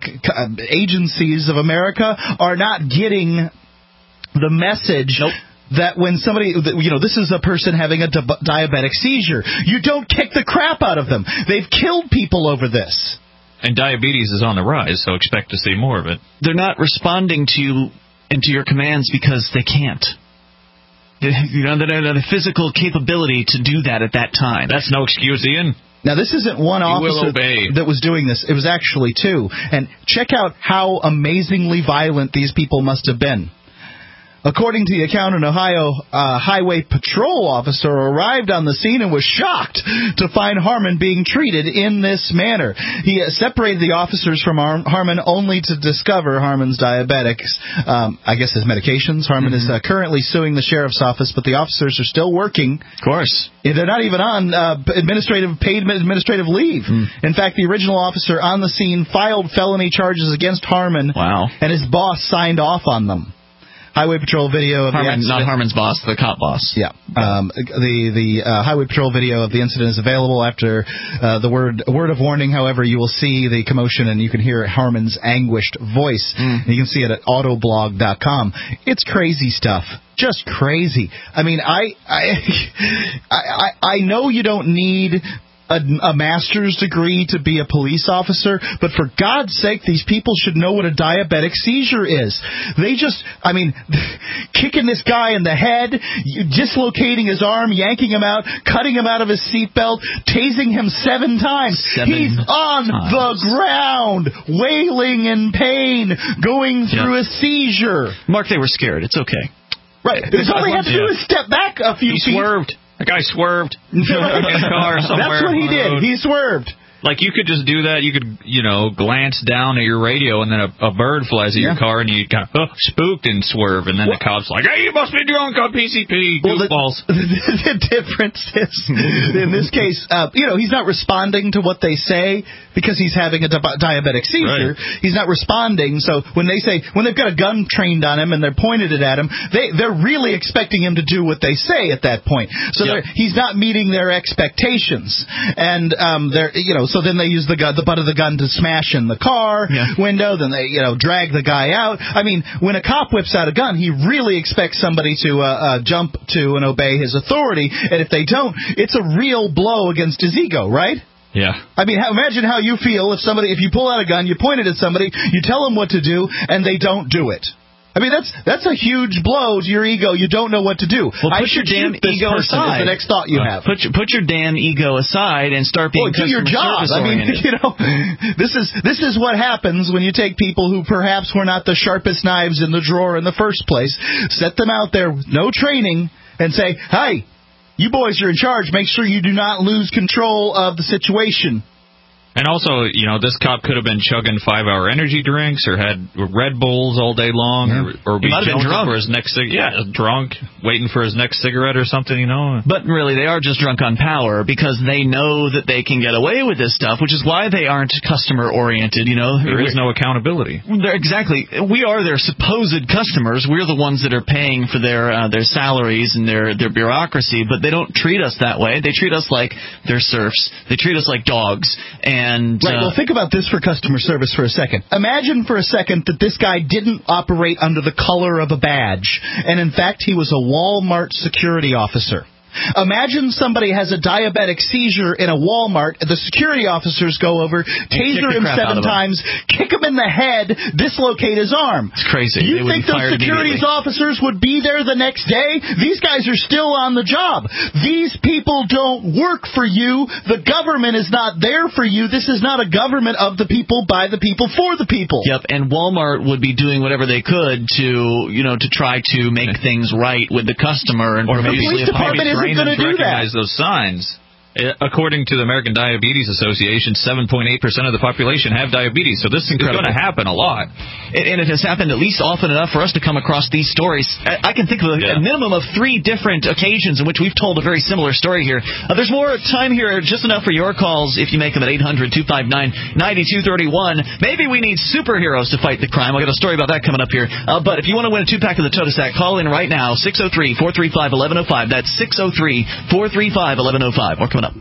agencies of America are not getting the message.
Nope.
That when somebody, you know, this is a person having a di- diabetic seizure, you don't kick the crap out of them. They've killed people over this.
And diabetes is on the rise, so expect to see more of it.
They're not responding to you and to your commands because they can't. They, you know, they don't have the physical capability to do that at that time.
That's no excuse, Ian.
Now, this isn't one
You
officer that was doing this. It was actually two. And check out how amazingly violent these people must have been. According to the account, an Ohio uh, highway patrol officer arrived on the scene and was shocked to find Harmon being treated in this manner. He uh, separated the officers from Har- Harmon only to discover Harmon's diabetics, um, I guess his medications. Harmon mm-hmm. is uh, currently suing the sheriff's office, but the officers are still working.
Of course.
They're not even on uh, administrative paid administrative leave. Mm. In fact, the original officer on the scene filed felony charges against Harmon,
wow.
and his boss signed off on them. Highway Patrol video of
Harmon,
the accident.
Not Harmon's boss, the cop boss.
Yeah. Um, the the uh, Highway Patrol video of the incident is available after uh, the word word of warning. However, you will see the commotion and you can hear Harmon's anguished voice. Mm. You can see it at autoblog dot com. It's crazy stuff. Just crazy. I mean, I I I, I know you don't need A, a master's degree to be a police officer, but for God's sake, these people should know what a diabetic seizure is. They just, I mean, kicking this guy in the head, dislocating his arm, yanking him out, cutting him out of his seatbelt, tasing him seven times.
Seven
He's on
times.
the ground, wailing in pain, going through
yeah.
a seizure.
Mark, they were scared. It's okay.
Right. It's all they had to do is step back a few
he
feet.
He swerved. The guy swerved in a car somewhere.
That's what he did. He swerved.
Like, you could just do that. You could, you know, glance down at your radio, and then a, a bird flies at yeah. your car, and you kind of oh, spooked and swerve, and then well, the cop's like, hey, you must be drunk on P C P, goofballs.
Well, the, the difference is, in this case, uh, you know, he's not responding to what they say because he's having a di- diabetic seizure. Right. He's not responding. So when they say, when they've got a gun trained on him and they're pointed it at him, they, they're really expecting him to do what they say at that point. So yep. he's not meeting their expectations. And, um, they're, you know, so then they use the gun, the butt of the gun to smash in the car yeah. window. Then they, you know, drag the guy out. I mean, when a cop whips out a gun, he really expects somebody to, uh, uh, jump to and obey his authority. And if they don't, it's a real blow against his ego, right?
Yeah.
I mean, imagine how you feel if somebody, if you pull out a gun, you point it at somebody, you tell them what to do, and they don't do it. I mean, that's that's a huge blow to your ego. You don't know what to do.
Well, put
I
your damn ego aside.
Is the next thought you
uh,
have.
Put your, put your damn ego aside and start being
well, do your job. I mean, you know, this is this is what happens when you take people who perhaps were not the sharpest knives in the drawer in the first place, set them out there with no training, and say, "Hey, you boys are in charge. Make sure you do not lose control of the situation."
And also, you know, this cop could have been chugging five-hour energy drinks or had Red Bulls all day long, yeah. or, or be jonesing for his next cig- yeah, drunk, waiting for his next cigarette or something, you know.
But really, they are just drunk on power because they know that they can get away with this stuff, which is why they aren't customer-oriented, you know.
There is no accountability.
Exactly. We are their supposed customers. We're the ones that are paying for their uh, their salaries and their, their bureaucracy, but they don't treat us that way. They treat us like they're serfs. They treat us like dogs. And And,
right,
uh,
well, think about this for customer service for a second. Imagine for a second that this guy didn't operate under the color of a badge, and in fact, he was a Walmart security officer. Imagine somebody has a diabetic seizure in a Walmart, the security officers go over, taser him seven times, kick him in the head, dislocate his arm.
It's crazy.
Do you think those security officers would be there the next day? These guys are still on the job. These people don't work for you. The government is not there for you. This is not a government of the people, by the people, for the people.
Yep, and Walmart would be doing whatever they could to, you know, to try to make things right with the customer. And
or the police department isn't going to do
recognize
that.
Those signs. According to the American Diabetes Association, seven point eight percent of the population have diabetes, so this is going to happen a lot.
And it has happened at least often enough for us to come across these stories. I can think of a, yeah. a minimum of three different occasions in which we've told a very similar story here. Uh, there's more time here, just enough for your calls if you make them at eight hundred two five nine nine two three one. Maybe we need superheroes to fight the crime. I'll get a story about that coming up here. Uh, but if you want to win a two-pack of the Totasac, call in right now, six oh three, four three five, one one oh five. That's six oh three, four three five, one one oh five. More coming up.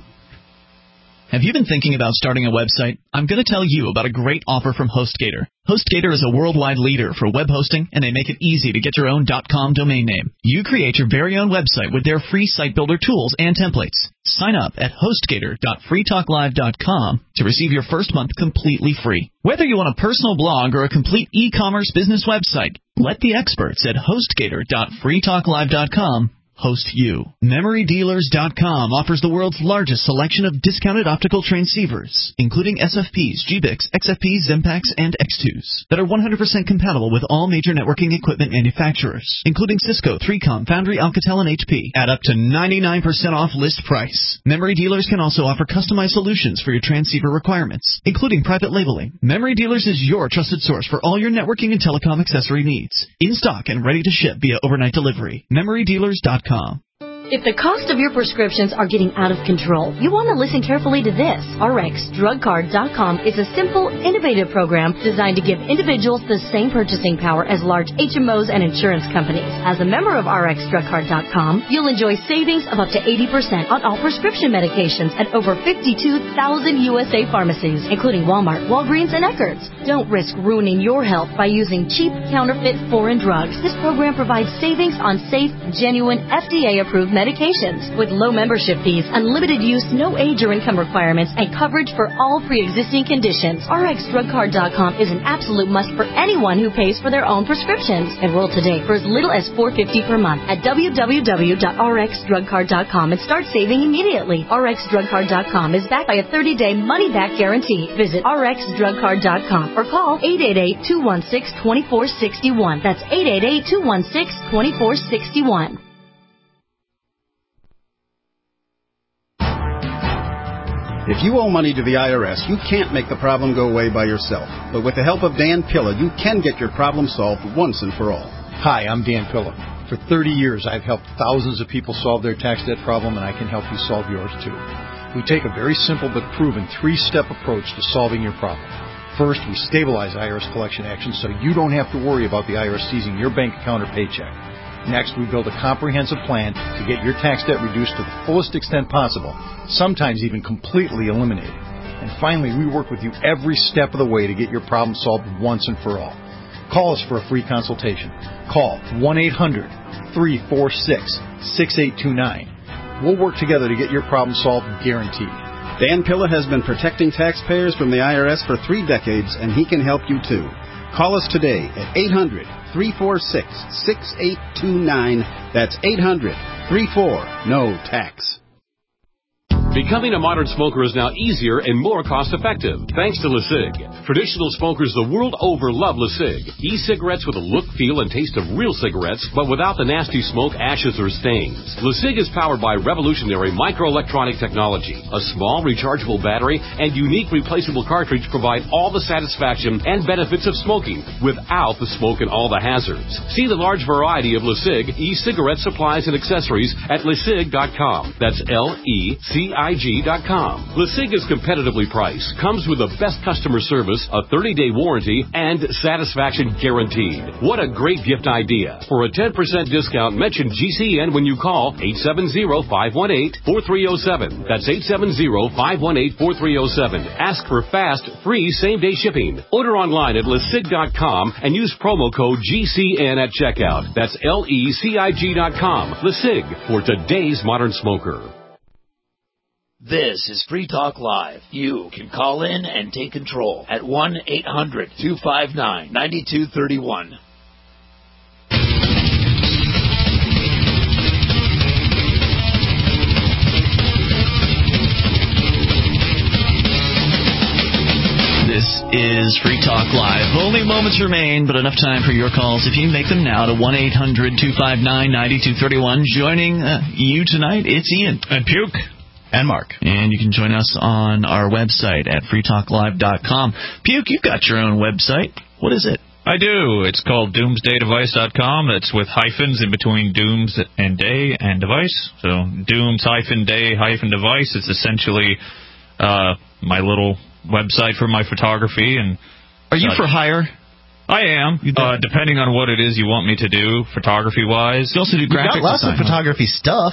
Have you been thinking about starting a website? I'm going to tell you about a great offer from HostGator. HostGator is a worldwide leader for web hosting, and they make it easy to get your own .com domain name. You create your very own website with their free site builder tools and templates. Sign up at hostgator dot free talk live dot com to receive your first month completely free. Whether you want a personal blog or a complete e-commerce business website, let the experts at hostgator dot free talk live dot com host you. Memory Dealers dot com offers the world's largest selection of discounted optical transceivers, including S F Ps, G B I Cs, X F Ps, Xenpax, and X twos, that are one hundred percent compatible with all major networking equipment manufacturers, including Cisco, three com, Foundry, Alcatel, and H P, at up to ninety-nine percent off list price. Memory Dealers can also offer customized solutions for your transceiver requirements, including private labeling. Memory Dealers is your trusted source for all your networking and telecom accessory needs, in stock and ready to ship via overnight delivery. Memory Dealers dot com.
If the cost of your prescriptions are getting out of control, you want to listen carefully to this. R X drug card dot com is a simple, innovative program designed to give individuals the same purchasing power as large H M Os and insurance companies. As a member of R X drug card dot com, you'll enjoy savings of up to eighty percent on all prescription medications at over fifty-two thousand U S A pharmacies, including Walmart, Walgreens, and Eckerd's. Don't risk ruining your health by using cheap, counterfeit, foreign drugs. This program provides savings on safe, genuine, F D A-approved medications with low membership fees, unlimited use, no age or income requirements, and coverage for all pre-existing conditions. R X drug card dot com is an absolute must for anyone who pays for their own prescriptions. Enroll today for as little as four dollars and fifty cents per month at w w w dot r x drug card dot com and start saving immediately. R X drug card dot com is backed by a thirty-day money-back guarantee. Visit r x drug card dot com or call eight eight eight, two one six, two four six one. That's eight eight eight, two one six, two four six one.
If you owe money to the I R S, you can't make the problem go away by yourself. But with the help of Dan Pilla, you can get your problem solved once and for all.
Hi, I'm Dan Pilla. For thirty years, I've helped thousands of people solve their tax debt problem, and I can help you solve yours too. We take a very simple but proven three-step approach to solving your problem. First, we stabilize I R S collection actions so you don't have to worry about the I R S seizing your bank account or paycheck. Next, we build a comprehensive plan to get your tax debt reduced to the fullest extent possible, sometimes even completely eliminated. And finally, we work with you every step of the way to get your problem solved once and for all. Call us for a free consultation. Call one eight hundred, three four six, six eight two nine. We'll work together to get your problem solved, guaranteed.
Dan Pilla has been protecting taxpayers from the I R S for three decades, and he can help you too. Call us today at eight hundred, three four six, six eight two nine. That's eight hundred, three four, N O tax.
Becoming a modern smoker is now easier and more cost-effective, thanks to LeSig. Traditional smokers the world over love LeSig. E-cigarettes with a look, feel, and taste of real cigarettes, but without the nasty smoke, ashes, or stains. LeSig is powered by revolutionary microelectronic technology. A small rechargeable battery and unique replaceable cartridge provide all the satisfaction and benefits of smoking without the smoke and all the hazards. See the large variety of LeSig e-cigarette supplies and accessories at lesig dot com. That's L E C I G dot com. LeSig is competitively priced, comes with the best customer service, a thirty-day warranty, and satisfaction guaranteed. What a great gift idea. For a ten percent discount, mention G C N when you call eight seven zero, five one eight, four three zero seven. That's eight seven zero, five one eight, four three zero seven. Ask for fast, free same-day shipping. Order online at lesig dot com and use promo code G C N at checkout. That's L E C I G dot com. LeSig, for today's modern smoker.
This is Free Talk Live. You can call in and take control at one eight hundred, two five nine, nine two three one.
This is Free Talk Live. Only moments remain, but enough time for your calls. If you make them now to one eight hundred, two five nine, nine two three one. Joining uh, you tonight, it's Ian.
And Puke.
And Mark. And you can join us on our website at free talk live dot com. Puke, you've got your own website. What is it?
I do. It's called doomsday device dot com. That's with hyphens in between dooms and day and device. So dooms hyphen day hyphen device. It's essentially uh, my little website for my photography. And
Are you uh, for hire?
I am, uh, depending on what it is you want me to do, photography-wise.
You also do graphic design. You've got lots design, of photography huh? stuff.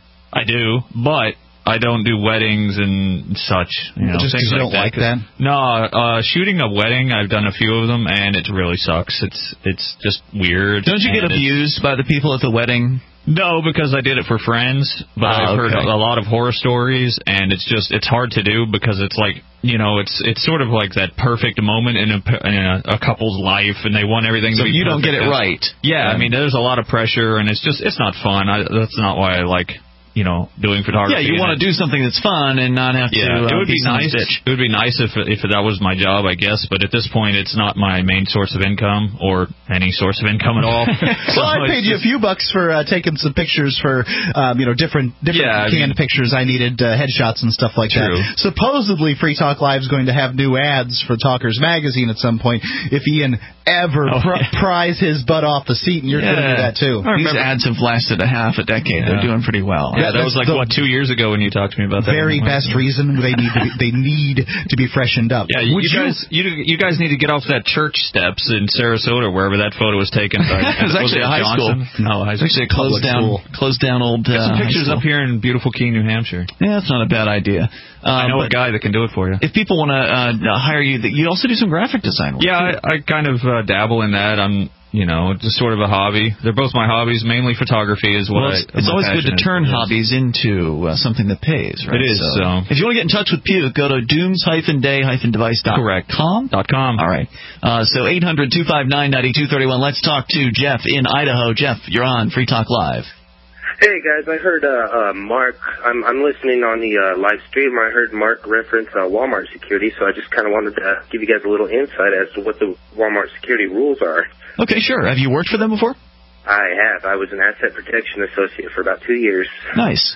I do, but I don't do weddings and such. You know,
Just
things
you
like
don't
that.
like that?
No, uh, shooting a wedding, I've done a few of them, and it really sucks. It's it's just weird.
Don't you get abused by the people at the wedding?
No, because I did it for friends, but oh, I've heard okay. a lot of horror stories, and it's just it's hard to do because it's like, you know, it's it's sort of like that perfect moment in a, in a, a couple's life, and they want everything
so
to be
you don't get it
as,
right.
Yeah, I mean, there's a lot of pressure, and it's just it's not fun. I, that's not why I like, you know, doing photography.
Yeah, you want to do something that's fun and not have
yeah,
to. Uh,
it would be nice.
Stitch.
It would be nice if if that was my job, I guess. But at this point, it's not my main source of income or any source of income at all.
So well, I paid you a few bucks for uh, taking some pictures for, um, you know, different different
yeah,
canned
I mean,
pictures. I needed uh, headshots and stuff like
true.
that. Supposedly, Free Talk Live is going to have new ads for Talkers Magazine at some point. If Ian ever oh, pr- yeah. pries his butt off the seat, and you're yeah. going to do that too.
These ads have lasted a half a decade. Yeah. They're doing pretty well.
Yeah, that was like the, what two years ago when you talked to me about that.
Very best reason they need to be, they need to be freshened up.
Yeah, you, you guys you you guys need to get off that church steps in Sarasota, wherever that photo was taken.
It was actually a high
Johnson.
school.
No, high
school. Actually a closed down,
school.
closed down old.
Get some
uh,
pictures up here in beautiful Keene, New Hampshire.
Yeah, that's not a bad idea. Um,
I know a guy that can do it for you.
If people want to uh, hire you, you also do some graphic design work.
Yeah, I, I kind of uh, dabble in that. I'm. You know, just sort of a hobby. They're both my hobbies. Mainly photography is what
well, it's,
I,
it's always good to turn hobbies into uh, something that pays, right?
It is.
So,
so.
If you want to get in touch with Puke, go to dooms day device dot com.
Correct. Com? Dot com.
All right. Uh, so eight hundred, two five nine, nine two three one. Let's talk to Jeff in Idaho. Jeff, you're on Free Talk Live.
Hey guys, I heard uh, uh, Mark. I'm, I'm listening on the uh, live stream. I heard Mark reference uh, Walmart security, so I just kind of wanted to give you guys a little insight as to what the Walmart security rules are.
Okay, sure. Have you worked for them before?
I have. I was an asset protection associate for about two years.
Nice.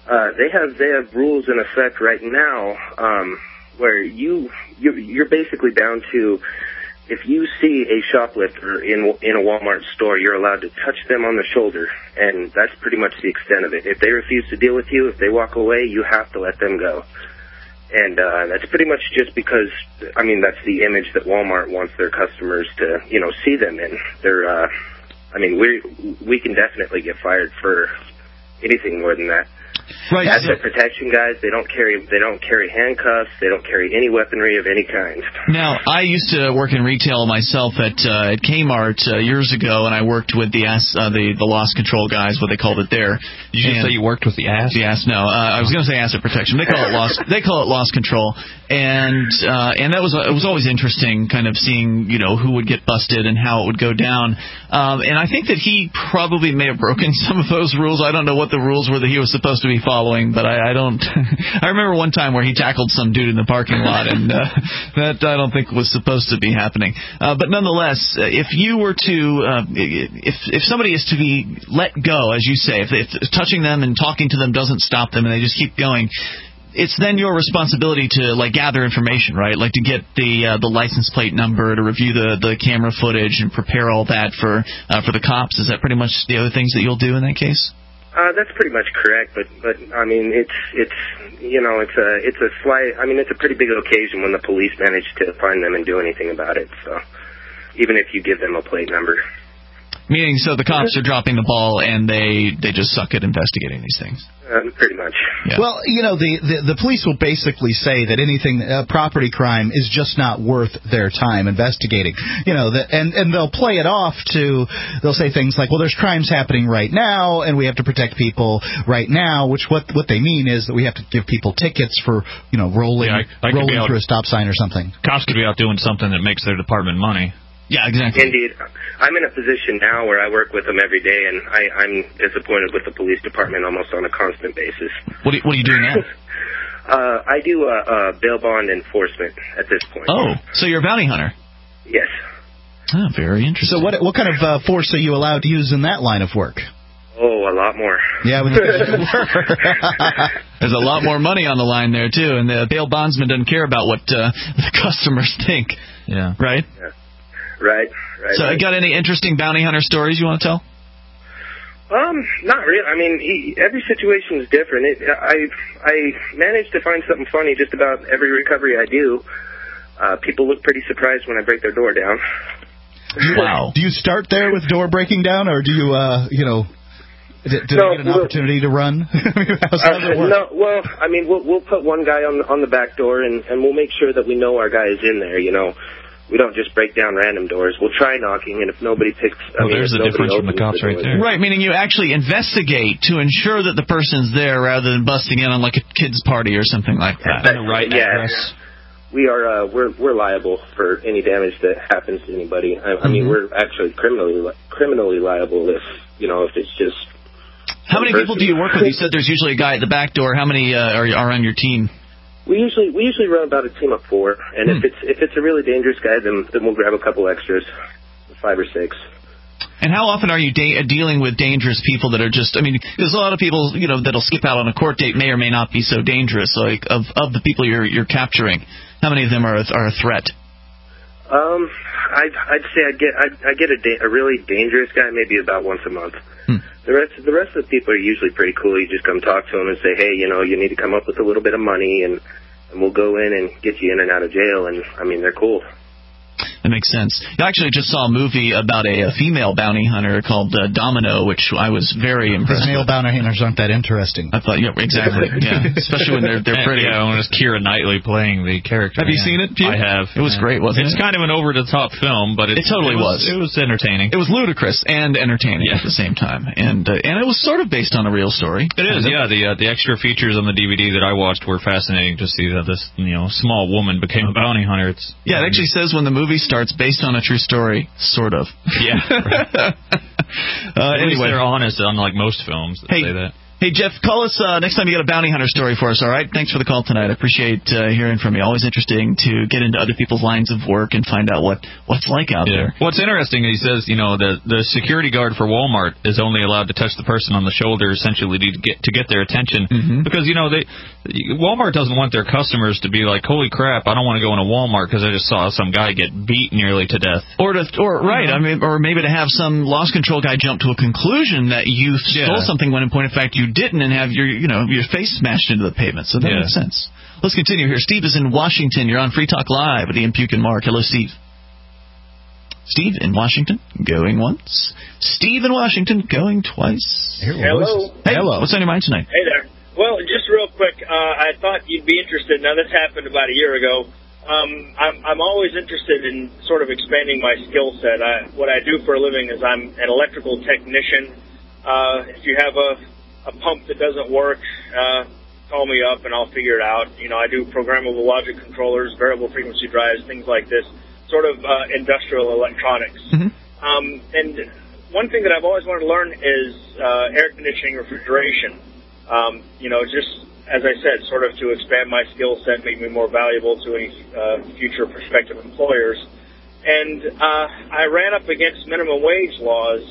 Uh, they have they have rules in effect right now um, where you you're, you're basically down to, if you see a shoplifter in in a Walmart store, you're allowed to touch them on the shoulder, and that's pretty much the extent of it. If they refuse to deal with you, if they walk away, you have to let them go. And uh, that's pretty much just because, I mean, that's the image that Walmart wants their customers to, you know, see them in. They're, uh, I mean, we we can definitely get fired for anything more than that.
Right.
Asset protection guys, they don't carry they don't carry handcuffs, they don't carry any weaponry of any kind.
Now, I used to work in retail myself at uh, at Kmart uh, years ago, and I worked with the ass, uh, the the loss control guys, what they called it there.
Did you
and
say you worked with the ass?
The ass, no. Uh, I was going to say asset protection. They call it loss. They call it loss control, and uh, and that was it was always interesting, kind of seeing, you know, who would get busted and how it would go down. Um, and I think that he probably may have broken some of those rules. I don't know what the rules were that he was supposed to be following, but I, I don't. I remember one time where he tackled some dude in the parking lot, and uh, that I don't think was supposed to be happening. Uh, but nonetheless, if you were to, uh, if if somebody is to be let go, as you say, if, if touching them and talking to them doesn't stop them, and they just keep going, it's then your responsibility to, like, gather information, right? Like to get the uh, the license plate number, to review the, the camera footage, and prepare all that for uh, for the cops. Is that pretty much the other things that you'll do in that case?
Uh, that's pretty much correct, but but I mean, it's it's you know it's a it's a slight. I mean, it's a pretty big occasion when the police manage to find them and do anything about it. So even if you give them a plate number.
Meaning, so the cops are dropping the ball, and they, they just suck at investigating these things.
Uh, pretty much.
Yeah.
Well, you know, the, the the police will basically say that anything, uh, property crime is just not worth their time investigating. You know, the, and, and they'll play it off to, they'll say things like, well, there's crimes happening right now, and we have to protect people right now, which what what they mean is that we have to give people tickets for, you know, rolling,
yeah, I, I
rolling
out,
through a stop sign or something.
Cops could be out doing something that makes their department money.
Yeah, exactly.
Indeed. I'm in a position now where I work with them every day, and I, I'm disappointed with the police department almost on a constant basis.
What are, what are you doing now?
uh, I do uh, uh, bail bond enforcement at this point.
Oh, so you're a bounty hunter?
Yes.
Oh, very interesting.
So what what kind of uh, force are you allowed to use in that line of work?
Oh, a lot more.
Yeah, with
there's a lot more money on the line there, too, and the bail bondsman doesn't care about what uh, the customers think.
Yeah.
Right?
Yeah. Right, right.
So,
right.
got any interesting bounty hunter stories you want to tell?
Um, not really. I mean, he, every situation is different. It, I I managed to find something funny just about every recovery I do. Uh, people look pretty surprised when I break their door down.
Wow.
Do you start there with door breaking down, or do you, uh, you know, do, do
no,
they get an opportunity to run? How's
uh,
it work?
No, well, I mean, we'll we'll put one guy on the, on the back door, and and we'll make sure that we know our guy is in there. You know. We don't just break down random doors. We'll try knocking, and if nobody picks... I
well,
mean,
there's
the
difference from the cops
the
right there.
Right, meaning you actually investigate to ensure that the person's there rather than busting in on, like, a kid's party or something like that.
That's, right yeah, address. We are, uh, we're we're liable for any damage that happens to anybody. I, mm-hmm. I mean, we're actually criminally criminally liable if, you know, if it's just...
How many people do you work with? You said there's usually a guy at the back door. How many uh, are, are on your team?
We usually we usually run about a team of four, and hmm. if it's if it's a really dangerous guy, then then we'll grab a couple extras, five or six.
And how often are you da- dealing with dangerous people that are just? I mean, there's a lot of people, you know, that'll skip out on a court date, may or may not be so dangerous. Like of of the people you're you're capturing, how many of them are a, are a threat?
Um, I'd I'd say I get I I get a da- a really dangerous guy maybe about once a month. Hmm. The rest, the rest of the people are usually pretty cool. You just come talk to them and say, hey, you know, you need to come up with a little bit of money, and, and we'll go in and get you in and out of jail. And, I mean, they're cool.
That makes sense. I actually just saw a movie about a, a female bounty hunter called uh, Domino, which I was very impressed
with. Male bounty hunters aren't that interesting.
I thought, yeah, exactly. Yeah, especially when they're they're pretty.
Yeah, when it's Keira Knightley playing the character.
Have you
yeah.
seen it, Pete?
I have.
It was
yeah.
great, wasn't
it's
it?
It's kind of an over-the-top film, but it,
it totally
it was,
was.
It was entertaining.
It was ludicrous and entertaining yeah. at the same time, and uh, and it was sort of based on a real story.
It is, yeah. The uh, the extra features on the D V D that I watched were fascinating to see that this you know small woman became a bounty hunter. It's
yeah, it actually says when the movie starts based on a true story, sort of.
Yeah. Right. uh,
anyway,
they're honest, unlike most films that
hey,
say that.
Hey, Jeff, call us uh, next time you got a bounty hunter story for us, all right? Thanks for the call tonight. I appreciate uh, hearing from you. Always interesting to get into other people's lines of work and find out what what's like out
yeah.
there.
What's interesting, he says, you know, the the security guard for Walmart is only allowed to touch the person on the shoulder, essentially, to get to get their attention. Mm-hmm. Because, you know, they Walmart doesn't want their customers to be like, holy crap, I don't want to go into Walmart because I just saw some guy get beat nearly to death.
Or, to, or right, I mean, or maybe to have some loss control guy jump to a conclusion that you stole yeah. something when, in point of fact, you didn't, and have your, you know, your face smashed into the pavement. So that yeah. makes sense. Let's continue here. Steve is in Washington. You're on Free Talk Live with Ian Puke and Mark. Hello, Steve. Steve in Washington, going once. Steve in Washington, going twice.
Hello.
Hey,
Hello.
What's on your mind tonight?
Hey there. Well, just real quick, uh, I thought you'd be interested. Now, this happened about a year ago. Um, I'm, I'm always interested in sort of expanding my skill set. I, what I do for a living is I'm an electrical technician. Uh, if you have a a pump that doesn't work, uh, call me up and I'll figure it out. You know, I do programmable logic controllers, variable frequency drives, things like this, sort of uh, industrial electronics. Mm-hmm. Um, and one thing that I've always wanted to learn is uh, air conditioning, refrigeration. Um, you know, just, as I said, sort of to expand my skill set, make me more valuable to any uh, future prospective employers. And uh, I ran up against minimum wage laws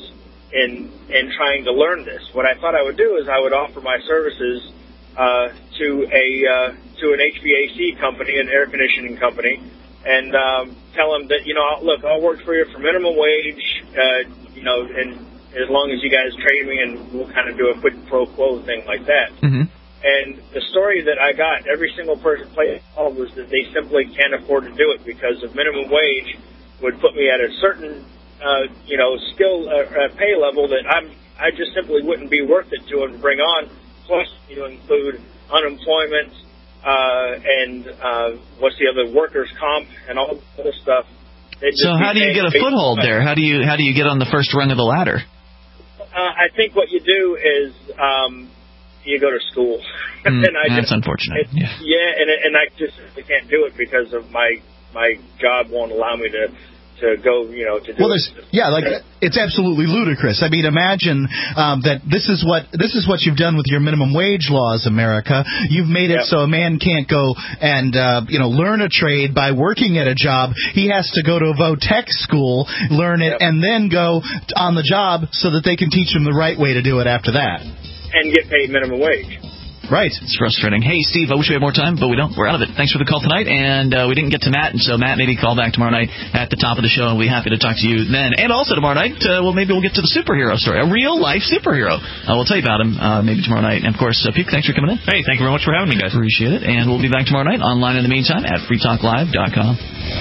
in in trying to learn this. What I thought I would do is I would offer my services uh, to a uh, to an H V A C company, an air conditioning company, and um, tell them that, you know, look, I'll work for you for minimum wage, uh, you know, and as long as you guys trade me, and we'll kind of do a quid pro quo thing like that. Mm-hmm. And the story that I got, every single person played was that they simply can't afford to do it because of minimum wage would put me at a certain Uh, you know, skill uh, uh, pay level that I'm, I just simply wouldn't be worth it to them to bring on. Plus, you include unemployment uh, and uh, what's the other, workers' comp and all the other stuff.
So how do you get a foothold there? How do you how do you get on the first rung of the ladder?
Uh, I think what you do is um, you go to school.
Mm,
and I
that's
just,
unfortunate.
It,
yeah,
yeah, and and I just I can't do it because of my my job won't allow me to. to go, you know, to do
well, there's, yeah, like, it's absolutely ludicrous. I mean, imagine um, that this is what this is what you've done with your minimum wage laws, America. You've made it yep. so a man can't go and, uh, you know, learn a trade by working at a job. He has to go to a vo-tech school, learn it, yep. and then go on the job so that they can teach him the right way to do it after that.
And get paid minimum wage.
Right. It's frustrating. Hey, Steve, I wish we had more time, but we don't. We're out of it. Thanks for the call tonight, and uh, we didn't get to Matt, and so Matt, maybe call back tomorrow night at the top of the show, and we'll be happy to talk to you then. And also tomorrow night, uh, well, maybe we'll get to the superhero story, a real-life superhero. Uh, we'll tell you about him uh, maybe tomorrow night. And, of course, uh, Puke, thanks for coming in.
Hey, thank you very much for having me, guys.
Appreciate it. And we'll be back tomorrow night online in the meantime at free talk live dot com.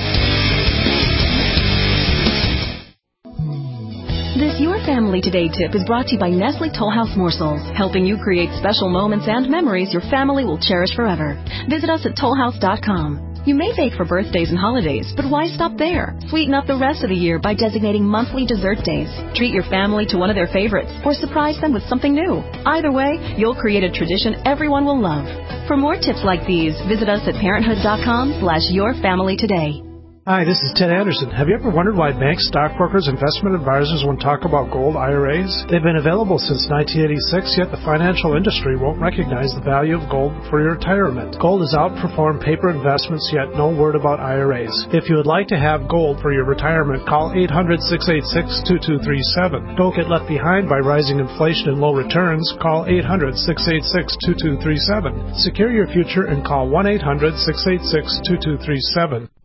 This Your Family Today tip is brought to you by Nestle Toll House Morsels, helping you create special moments and memories your family will cherish forever. Visit us at toll house dot com. You may bake for birthdays and holidays, but why stop there? Sweeten up the rest of the year by designating monthly dessert days. Treat your family to one of their favorites or surprise them with something new. Either way, you'll create a tradition everyone will love. For more tips like these, visit us at parenthood dot com slash your family today.
Hi, this is Ted Anderson. Have you ever wondered why banks, stockbrokers, investment advisors won't talk about gold I R As? They've been available since nineteen eighty-six, yet the financial industry won't recognize the value of gold for your retirement. Gold has outperformed paper investments, yet no word about I R As. If you would like to have gold for your retirement, call eight hundred, six eight six, two two three seven. Don't get left behind by rising inflation and low returns. Call eight hundred, six eight six, two two three seven. Secure your future and call one eight hundred, six eight six, two two three seven.